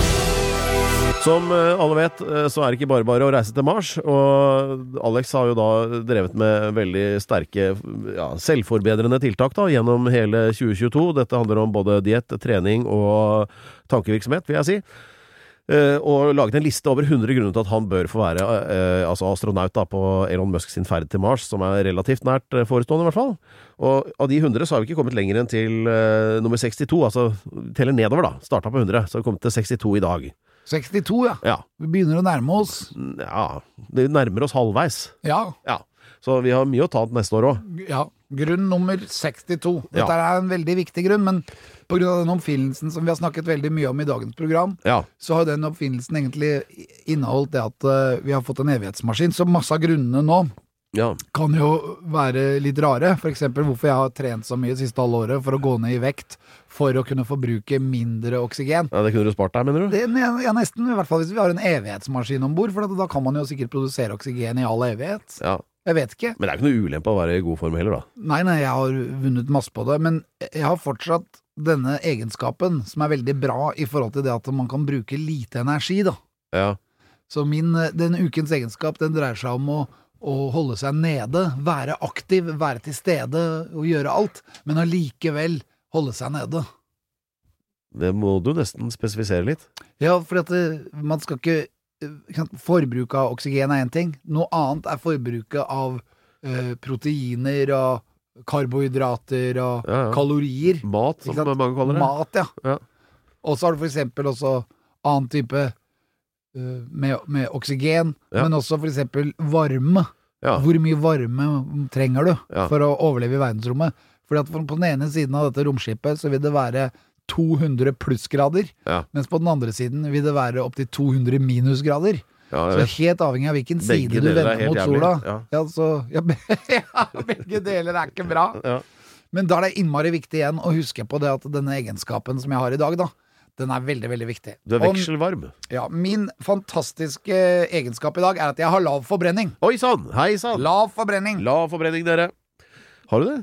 Som uh, alle vet, uh, så er det ikke bare bare å reise til Mars, og Alex har jo da drevet med veldig sterke, ja, selvforbedrende tiltak da, gjennom hele tjue tjueto. Dette handler om både diett, trening og tankevirksomhet, vil jeg si. Uh, og laget en liste over hundre grunner til at han bør få være uh, altså astronaut da, på Elon Musk sin ferd til Mars, som er relativt nært uh, forestående i hvert fall. Og av de hundre så har vi ikke kommet lenger enn til uh, nummer sekstito, altså teller nedover da, startet på hundre, så har vi kommet til sekstito i dag. sekstito, ja. Ja, Vi begynner å nærme oss. ja, det nærmer oss halvveis. Ja, Ja, så vi har mye å ta neste år også. ja. Grunn nummer sekstito. Dette Ja. er en veldig viktig grunn, men på grunn av den oppfinnelsen som vi har snakket veldig mye om i dagens program, Ja, så har den oppfinnelsen egentlig inneholdt det at uh, vi har fått en evighetsmaskin. Så masse av grunnene nå ja, kan jo være litt rare. For eksempel hvorfor jeg har trent så mye siste halve året for å gå ned i vekt for å kunne forbruke mindre oksygen. ja, det kunne du spart deg, mener du? Det, ja, nesten, i hvert fall hvis vi har en evighetsmaskin ombord, for da kan man jo sikkert produsere oksygen i all evighet. Ja, Jeg vet ikke. men det er ikke noe ulempe å være i god form heller da. Nei, nei, jeg har vunnet masse på det, men jeg har fortsatt denne egenskapen som er veldig bra i forhold til det at man kan bruke lite energi, da. Ja, Så min, den ukens egenskap, den dreier seg om å, å holde seg nede, være aktiv, være til stede og gjøre alt, men allikevel holde seg nede. det må du nesten spesifisere litt. Ja, for at det, man skal ikke ikke sant, forbruk av oksygen er en ting. Noe annet er forbruket av eh, proteiner og karbohydrater og Ja, ja. kalorier. Mat, som Ikke sant? mange kaller det. Mat, ja. Ja. Og så har du for eksempel også annen type eh, med, med oksygen, Ja. men også for eksempel varme. Ja. Hvor mye varme trenger du Ja. for å overleve i verdensrommet? Fordi at på den ene siden av dette romskipet så vil det være to hundre plussgrader, Ja. mens på den andre siden vil det være opp til to hundre minusgrader. Ja, Så jeg det er helt avhengig av hvilken Begge side du deler er vender helt mot jævlig, sola. ja. Ja, så, ja, be- ja, begge deler er ikke bra. Ja. Men da er det innmari viktig igjen å huske på det at denne egenskapen som jeg har i dag, da, den er veldig, veldig viktig. Du er Og- vekselvarm. Ja, min fantastiske egenskap i dag er at jeg har lav forbrenning. Oi sann, hei sann. Lav forbrenning. Lav forbrenning, dere. Har du det?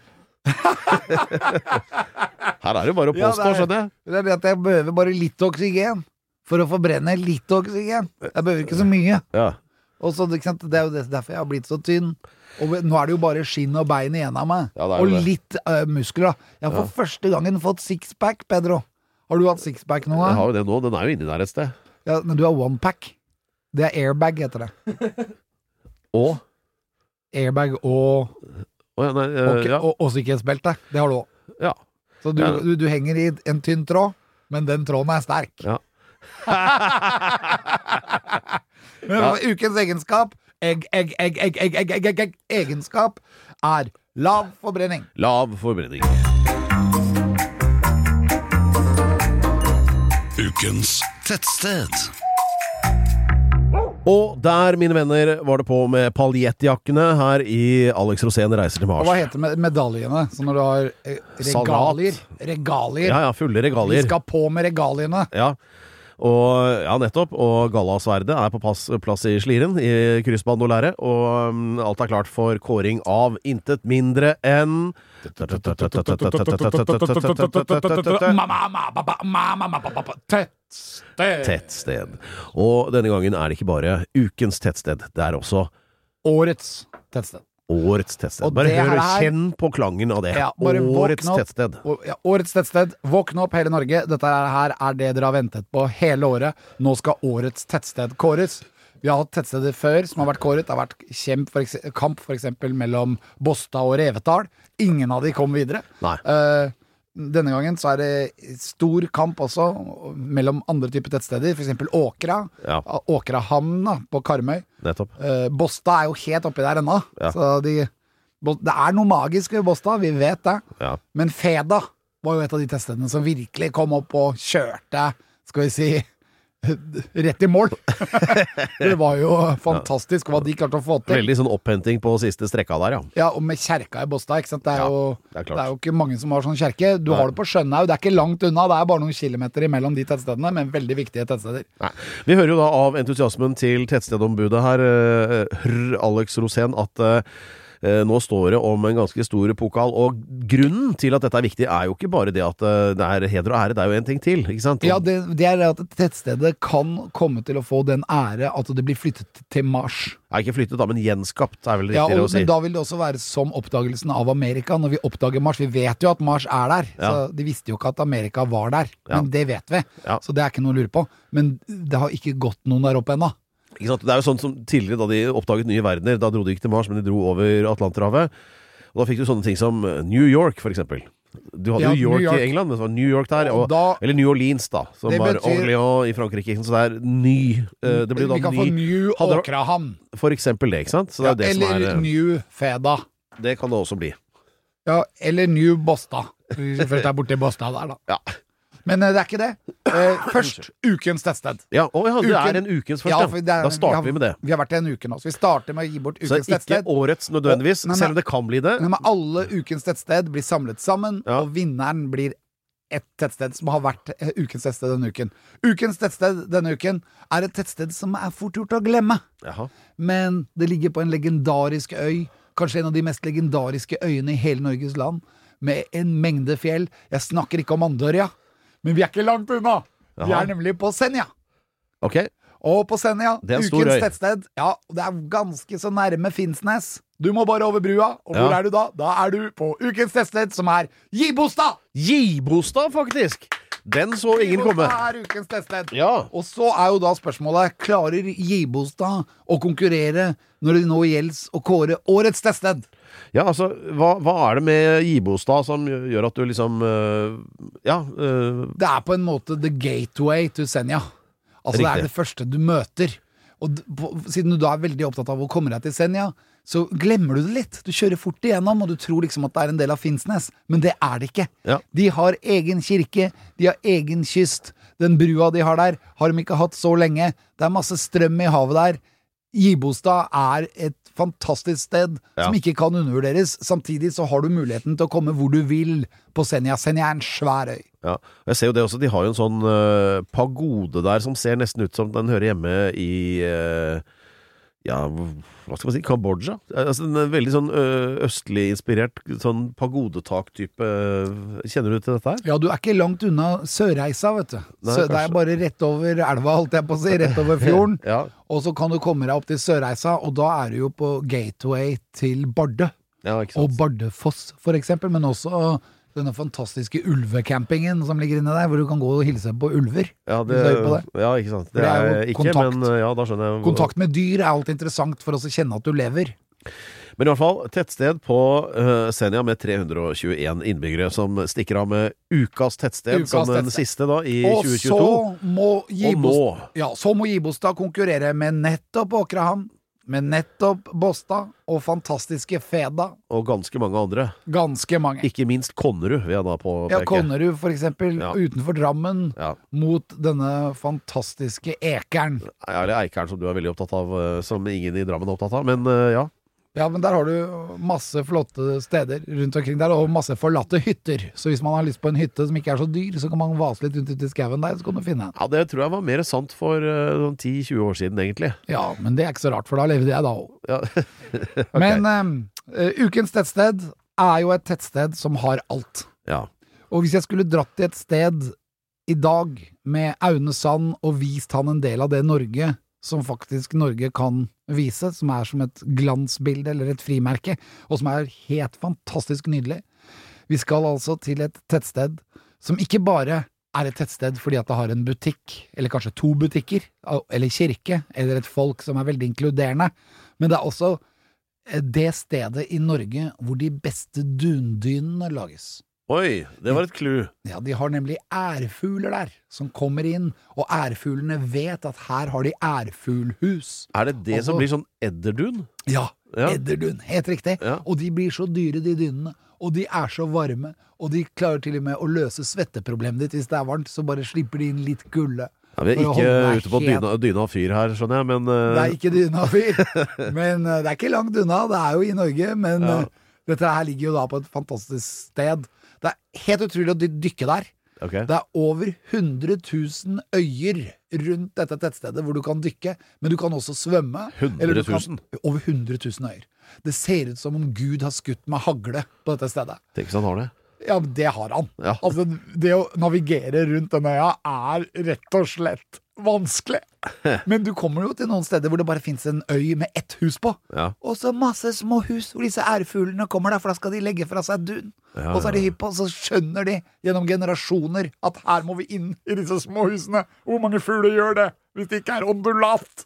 Her er det jo bare å Ja, påstå, det er- skjønner jeg. Det er det at jeg behøver bare litt oksygen for å forbrenne litt oksygen. Jeg behøver ikke så mye. Ja. Og så, ikke sant, det er jo det- derfor jeg har blitt så tynn. Og nå er det jo bare skinn og bein igjen av meg. Ja, det er jo og det. litt uh, muskler, da. Jeg har for første gangen fått sixpack, Pedro. Har du hatt sixpack nå? Jeg da? har jo det nå, den er jo inni der et sted. Ja, men du har onepack. Det er airbag, heter det. Og? Airbag og, Å, ja, nei, eh, og, ja. og, og sikkerhetsbelte. Det har du òg. Ja. Så du, Ja. du, du henger i en tynn tråd, men den tråden er sterk. Ja. Men ukens egenskap egg, egg, egg, egg, egg, egg, egg, egg, egg, egenskap er lav forbrenning. Lav forbrenning. Ukens tettsted. Og der, mine venner, var det på med paljettjakkene her i Alex Rosén reiser til Og Mars. hva heter med medaljene? Så når du har eh, regalier Salat. Regalier. Ja, ja, fulle Vi regalier. skal på med regaliene. Ja. Og ja, nettopp, og Gallasverdet er på pass, plass i Sliren i kryssbandolære, og um, alt er klart for kåring av intet mindre enn Tettsted. Tettsted. Og denne gangen er det ikke bare ukens tettsted, det er også Årets tettsted. Årets tettsted. Og Bare det hør, her- kjenn på klangen av det. Ja, bare Årets våkne opp. tettsted. Og- Ja, årets tettsted. Våkne opp hele Norge. Dette her er det dere har ventet på hele året. Nå skal årets tettsted kåres. Vi har hatt tettsteder før som har vært kåret. Det har vært kjemp for ekse- kamp for eksempel mellom Båstad og Revetal. Ingen av de kom videre. Nei. Eh, denne gangen så er det stor kamp også mellom andre typer tettsteder, for eksempel Åkra. Ja. Åkrahamn da, på Karmøy. Nettopp. Eh, Båstad er jo helt oppi der ennå. Ja. Så de, Bo- det er noe magisk ved Båstad, vi vet det. Ja. Men Feda var jo et av de teststedene som virkelig kom opp og kjørte, skal vi si, rett i mål. Det var jo fantastisk hva de klarte å få til. Veldig sånn opphenting på siste strekka der, ja. Ja, og med kjerka i Båstad, ikke sant? Det er, Ja, jo, det er klart. det er jo ikke mange som har sånn kjerke. Du Nei. har det på Skjønhaug, det er ikke langt unna, det er bare noen kilometer imellom de tettstedene, men veldig viktige tettsteder. Nei. Vi hører jo da av entusiasmen til tettstedombudet her, eh, Hr. Alex Rosén, at eh, eh, nå står det om en ganske stor pokal, og grunnen til at dette er viktig er jo ikke bare det at eh, det er heder og ære, det er jo en ting til, ikke sant? Ja, det, det er at tettstedet kan komme til å få den ære at det blir flyttet til Mars. Er ikke flyttet da, men gjenskapt, er vel Ja, riktigere og, å si. men da vil det også være som oppdagelsen av Amerika. Når vi oppdager Mars, vi vet jo at Mars er der. Ja. Så de visste jo ikke at Amerika var der. Ja. Men det vet vi. Ja. Så det er ikke noe å lure på. Men det har ikke gått noen der oppe ennå. Ikke sant? Det er jo sånn som tidligere da de oppdaget nye verdener, da dro de ikke til Mars, men de dro over Atlanterhavet. Og da fikk du sånne ting som New York, for eksempel. Du hadde Ja, jo York, New York. i England, men det var New York der, Og og, da- eller New Orleans da, som Det var betyr- Orléans i Frankrike, så det er ny, eh, det blir jo Vi da kan få ny, New Hadde- Åkrahamn. for eksempel det, ikke sant? Så det er jo det Eller som er, eh, New Feda. det kan det også bli. Ja, eller New Båstad. Først er borte i Båstad der, da. Ja. Men eh, det er ikke det. Eh, først ukens tettsted. Ja, å ja, det Uken- er en ukens først, Ja, ja. for det er- Da starter vi har- med det. Vi har vært i en uke nå, så vi starter med å gi bort Så ukens ikke tettsted. årets nødvendigvis, Og- nei, nei. selv om det kan bli det. Nei, men alle ukens tettsted blir samlet sammen, Ja. og vinneren blir et tettsted som har vært eh, ukens tettsted denne uken. Ukens tettsted denne uken er et tettsted som er fort gjort å glemme. Jaha. Men det ligger på en legendarisk øy, kanskje en av de mest legendariske øyene i hele Norges land, med en mengde fjell. Jeg snakker ikke om Andørja, men vi er ikke langt unna. Vi Jaha. er nemlig på Senja. Ok, Og på Senja, Det er en stor ukens øy. tettsted, ja, og det er ganske så nærme Finnsnes. Du må bare over brua, og hvor Ja. er du da? Da er du på ukens tettsted, som er Gibostad! Gibostad faktisk! Den så ingen komme. Gibostad er ukens tettsted. Ja. Og så er jo da spørsmålet, klarer Gibostad å konkurrere når det nå gjelder å kåre årets tettsted? Ja, altså, hva, hva er det med Gibostad som gjør at du liksom øh, Ja, øh, Det er på en måte the gateway to Senja. Altså det Riktig. er det første du møter. Og d- på, siden du da er veldig opptatt av å komme deg til Senja, så glemmer du det litt. Du kjører fort igjennom, og du tror liksom at det er en del av Finnsnes. Men det er det ikke. Ja. De har egen kirke, de har egen kyst. Den brua de har der, har de ikke hatt så lenge. Det er masse strøm i havet der. Gibostad er et fantastisk sted Ja. som ikke kan undervurderes. Samtidig så har du muligheten til å komme hvor du vil på Senja. Senja er en svær øy. ja. Jeg ser jo det også, de har jo en sånn øh, pagode der som ser nesten ut som den hører hjemme i øh, ja, hva skal man si, Kambodsja. Altså en veldig sånn øh, østlig inspirert sånn pagodetak-type. Kjenner du til dette her? Ja, du er ikke langt unna Sørreisa, vet du. Nei, Så det kanskje. er bare rett over elva, holdt jeg på å si, rett over fjorden. Ja. Og så kan du komme deg opp til Sørreisa, og da er du jo på gateway til Barde. Ja, ikke Og sant? Bardefoss, for eksempel, men også denne fantastiske ulvecampingen som ligger inne der, hvor du kan gå og hilse på ulver. Ja, det, Hvis du hører på det. ja, ikke sant. Det For det er er jo ikke, kontakt. men øh, ja, da skjønner jeg. Kontakt med dyr er alltid interessant for oss å kjenne at du lever. Men i hvert fall, tettsted på uh, Senja med tre hundre og tjueen innbyggere som stikker av med ukas tettsted Ukas som den tettsted. siste da i Og tjue så tjueto. må Og Gibostad, nå, ja, så må Gibostad konkurrere med nettopp Åkrahamn, med nettopp Båstad og fantastiske Feda. og ganske mange andre. Ganske mange. Ikke minst Konnerud, vil jeg da påpeke. Ja, Konnerud for eksempel, Ja. utenfor Drammen, Ja. mot denne fantastiske Ekeren. Eller Eikeren, som du er veldig opptatt av, uh, som ingen i Drammen er opptatt av. Men uh, ja, Ja, men der har du masse flotte steder rundt omkring der, og masse forlatte hytter. Så hvis man har lyst på en hytte som ikke er så dyr, så kan man vase litt rundt ut i skauen der, så kan du finne en. Ja, det tror jeg var mer sant for uh, ti til tjue år siden, egentlig. Ja, men det er ikke så rart, for da levde jeg da også. Ja. Okay. Men uh, ukens tettsted er jo et tettsted som har alt. Ja. Og hvis jeg skulle dratt til et sted i dag med Aune Sand og vist han en del av det Norge som faktisk Norge kan vise, som er som et glansbilde eller et frimerke, og som er helt fantastisk nydelig. Vi skal altså til et tettsted som ikke bare er et tettsted fordi at det har en butikk, eller kanskje to butikker, eller kirke, eller et folk som er veldig inkluderende, men det er også det stedet i Norge hvor de beste dundynene lages. Oi, det var et clou. Ja, de har nemlig ærfugler der, som kommer inn, og ærfuglene vet at her har de ærfuglhus. Er det det Også, som blir sånn edderdun? Ja, ja. edderdun, helt riktig. Ja. Og de blir så dyre, de dynene, og de er så varme, og de klarer til og med å løse svetteproblemet ditt hvis det er varmt, så bare slipper de inn litt kulde. Ja, vi er ikke ute på helt... dyna, dyna fyr her, skjønner jeg, men... Uh... Det er ikke dyna fyr, men uh, det er ikke langt unna, det er jo i Norge, men ja. uh, dette her ligger jo da på et fantastisk sted. Det er helt utrolig å dykke der. Okay. Det er over hundre tusen øyer rundt dette tettstedet hvor du kan dykke, men du kan også svømme. hundre tusen? Kan, over hundre tusen øyer. Det ser ut som om Gud har skutt med hagle på dette stedet. Tenk hvis han har det. Ja, det har han. Ja. Altså, det å navigere rundt denne øya er rett og slett vanskelig. Men du kommer jo til noen steder hvor det bare finnes en øy med ett hus på. Ja. Og så masse små hus hvor disse ærfuglene kommer der, for da skal de legge fra seg dun. Ja, og så er de hypp på, og så skjønner de gjennom generasjoner at her må vi inn i disse små husene. Hvor mange fugler gjør det hvis det ikke er ondulat?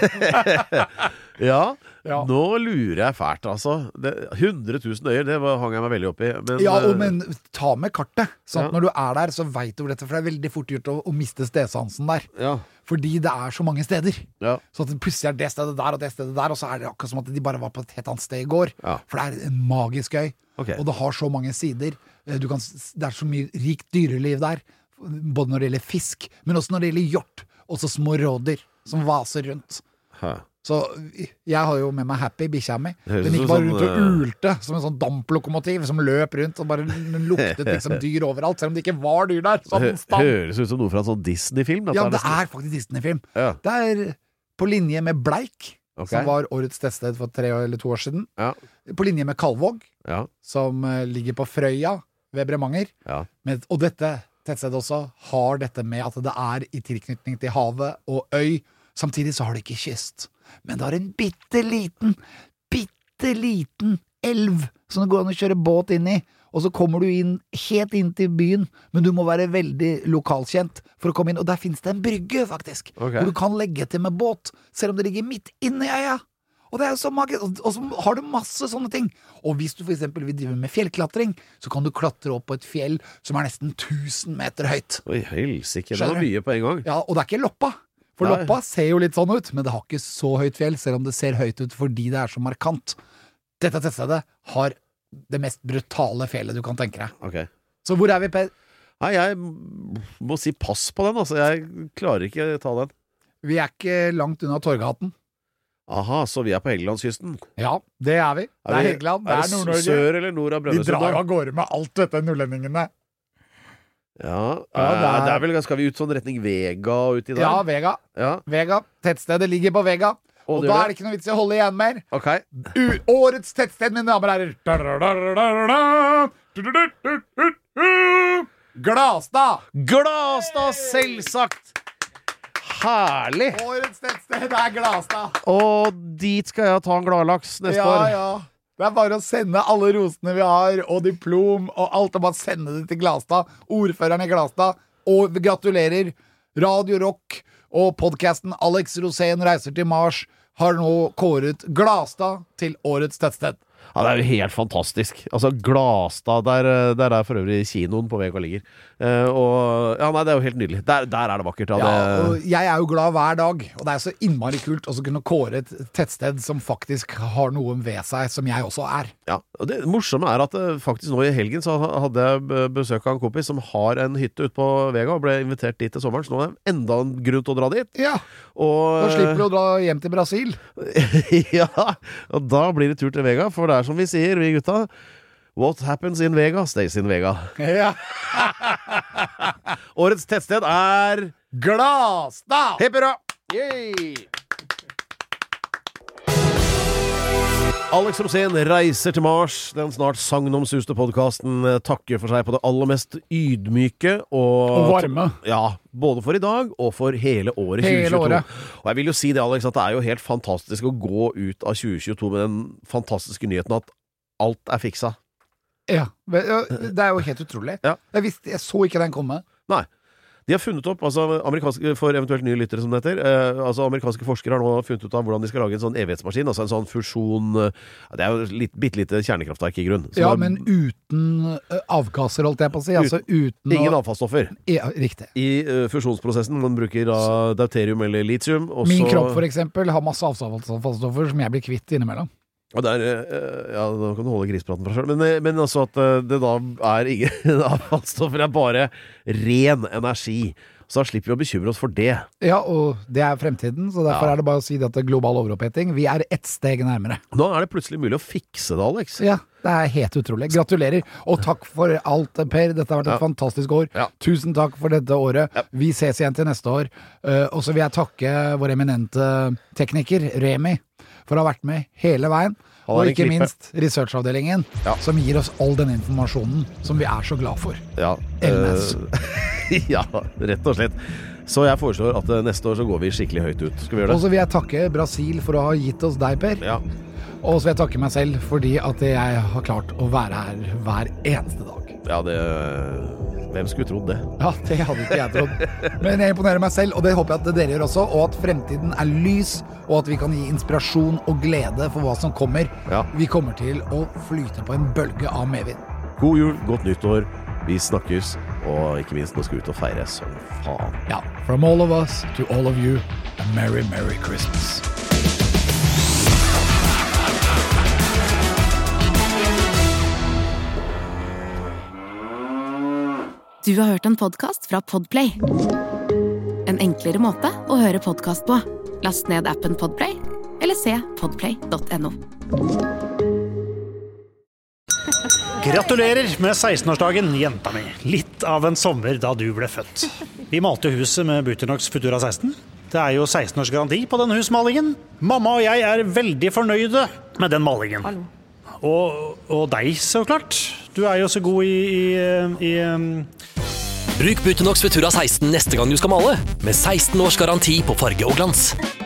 ja, ja, nå lurer jeg fælt, altså. Det, hundre tusen øyer, det var, hang jeg meg veldig opp i. Men, ja, og, men ta med kartet. Så ja. Når du er der, så vet du hvor dette, for det er veldig fort gjort å, å miste stedsansen der. Ja. Fordi det er så mange steder. Ja. Så at det plutselig er det stedet der og det stedet der, og så er det akkurat som at de bare var på et helt annet sted i går. Ja. For det er en magisk øy. Okay. Og det har så mange sider. Du kan, det er så mye rikt dyreliv der. Både når det gjelder fisk, men også når det gjelder hjort. Og så små rådyr som vaser rundt. Hæ. Så jeg har jo med meg Happy, bikkja mi. Den gikk sånn, bare rundt og ulte som en sånn damplokomotiv som løp rundt og bare luktet liksom dyr overalt, selv om det ikke var dyr der. Hø høres ut som noe fra en sånn Disney-film. Ja, det er faktisk Disney-film. Ja. Det er på linje med Bleik, okay. som var årets teststed for tre eller to år siden. Ja. På linje med Kalvåg, ja. som ligger på Frøya ved Bremanger. Ja. Men, og dette tettstedet også har dette med at det er i tilknytning til havet og øy. Samtidig så har det ikke kyst. Men det har en bitte liten, bitte liten elv som det går an å kjøre båt inn i. Og så kommer du inn, helt inn til byen, men du må være veldig lokalkjent for å komme inn. Og der finnes det en brygge, faktisk, okay. hvor du kan legge til med båt, selv om det ligger midt inne i øya. Og det er jo så magisk, og så har du masse sånne ting. Og hvis du for eksempel vil drive med fjellklatring, så kan du klatre opp på et fjell som er nesten tusen meter høyt. Oi, helsike, det var mye på en gang. Ja, og det er ikke Loppa. For Nei. Loppa ser jo litt sånn ut, men det har ikke så høyt fjell, selv om det ser høyt ut fordi det er så markant. Dette tettstedet har det mest brutale fjellet du kan tenke deg. Okay. Så hvor er vi, Per? Nei, jeg må si pass på den, altså. Jeg klarer ikke ta den. Vi er ikke langt unna Torghatten. Aha, så vi er på Helgelandskysten. Ja, det er vi. Det er, er Helgeland, det er, er Nord-Norge. Sør eller nord av Brønnøysund? De drar av gårde med alt dette nordlendingene. Ja, ja det, er... det er vel, skal vi ut sånn retning Vega og ut i der? Ja, Vega. Ja. Vega. Tettstedet ligger på Vega. Og, og da er det ikke noe vits i å holde igjen mer. Ok. U årets tettsted, mine damer og herrer. Gladstad! Gladstad, selvsagt! Herlig! Årets tettsted er Gladstad. Og dit skal jeg ta en gladlaks neste ja, år. Ja, ja. Det er bare å sende alle rosene vi har, og diplom, og alt, og bare sende det til Gladstad. Ordføreren i Gladstad. Og vi gratulerer. Radio Rock og podcasten Alex Rosén reiser til Mars har nå kåret Gladstad til årets tettsted. Ja, det er jo helt fantastisk. Altså, Gladstad, der, der er for øvrig kinoen på Vega ligger. Uh, og ja, nei, det er jo helt nydelig. Der, der er det vakkert. Ja, ja, det... og jeg er jo glad hver dag, og det er så innmari kult å kunne kåre et tettsted som faktisk har noe ved seg som jeg også er. Ja, og det morsomme er at uh, faktisk nå i helgen så hadde jeg besøk av en kompis som har en hytte ute på Vega og ble invitert dit til sommeren, så nå er det enda en grunn til å dra dit. Ja, og da slipper du å dra hjem til Brasil. Ja, og da blir det tur til Vega, for det er som vi sier, vi gutta, what happens in Vega, stays in Vega. Ja. Årets tettsted er Gladstad! Hipp hurra! Yay! Alex Rosén reiser til Mars. Den snart sagnomsuste podcasten takker for seg på det aller mest ydmyke og, og varme. Ja, både for i dag og for hele året hele tjue tjueto. Året. Og jeg vil jo si det, Alex, at det er jo helt fantastisk å gå ut av tjue tjueto med den fantastiske nyheten at alt er fiksa. Ja, det er jo helt utrolig. Ja. Jeg visste, jeg så ikke den komme. Nei. De har funnet opp, altså amerikanske, for eventuelt nye lyttere som det heter, eh, altså amerikanske forskere har nå funnet ut av hvordan de skal lage en sånn evighetsmaskin, altså en sånn fusjon, det er jo litt, bitte lite kjernekraftverk i grunn. Så ja, er, men uten avgasser, holdt jeg på å si. Altså uten ingen å... avfallsstoffer. Ja, riktig. I uh, fusjonsprosessen, man bruker da deuterium eller lithium. Også... Min kropp, for eksempel, har masse avfallsstoffer som jeg blir kvitt innimellom. Og der, ja, da kan du holde grispraten for deg selv. Men, men altså at det da er ingen avfallsstoffer, er bare ren energi. Så da slipper vi å bekymre oss for det. Ja, og det er fremtiden, så derfor ja. Er det bare å si det at det er global overoppheting. Vi er ett steg nærmere. Nå er det plutselig mulig å fikse det, Alex. Ja, det er helt utrolig. Gratulerer. Og takk for alt, Per. Dette har vært et ja. fantastisk år. Ja. Tusen takk for dette året. Ja. Vi ses igjen til neste år. Uh, og så vil jeg takke vår eminente tekniker, Remi, for å ha vært med hele veien, og ikke klippe. Minst researchavdelingen, ja. Som gir oss all den informasjonen som vi er så glad for. Ja, uh, ja, rett og slett. Så jeg foreslår at neste år så går vi skikkelig høyt ut. Skal vi gjøre det? Og så vil jeg takke Brasil for å ha gitt oss deg, Per. Ja. Og så vil jeg takke meg selv fordi at jeg har klart å være her hver eneste dag. Ja, det... Hvem skulle trodd det? Ja, det hadde ikke jeg trodd. Men jeg imponerer meg selv, og det håper jeg at dere gjør også, og at fremtiden er lys, og at vi kan gi inspirasjon og glede for hva som kommer. Ja. Vi kommer til å flyte på en bølge av medvind. God jul, godt nyttår, vi snakkes, og ikke minst nå skal vi ut og feire som faen. Ja, from all of us to all of you, a merry, merry Christmas. Du har hørt en podcast fra Podplay. En enklere måte å høre podcast på. Last ned appen Podplay, eller se podplay punktum no. Gratulerer med seksten-årsdagen, jenta mi. Litt av en sommer da du ble født. Vi malte huset med Buternox Futura seksten. Det er jo seksten års garanti på denne husmalingen. Mamma og jeg er veldig fornøyde med den malingen. Hallo. Og, og deg, så klart. Du er jo så god i... i, i um... Bruk Buternox Futura seksten neste gang du skal male, med seksten års garanti på farge og glans.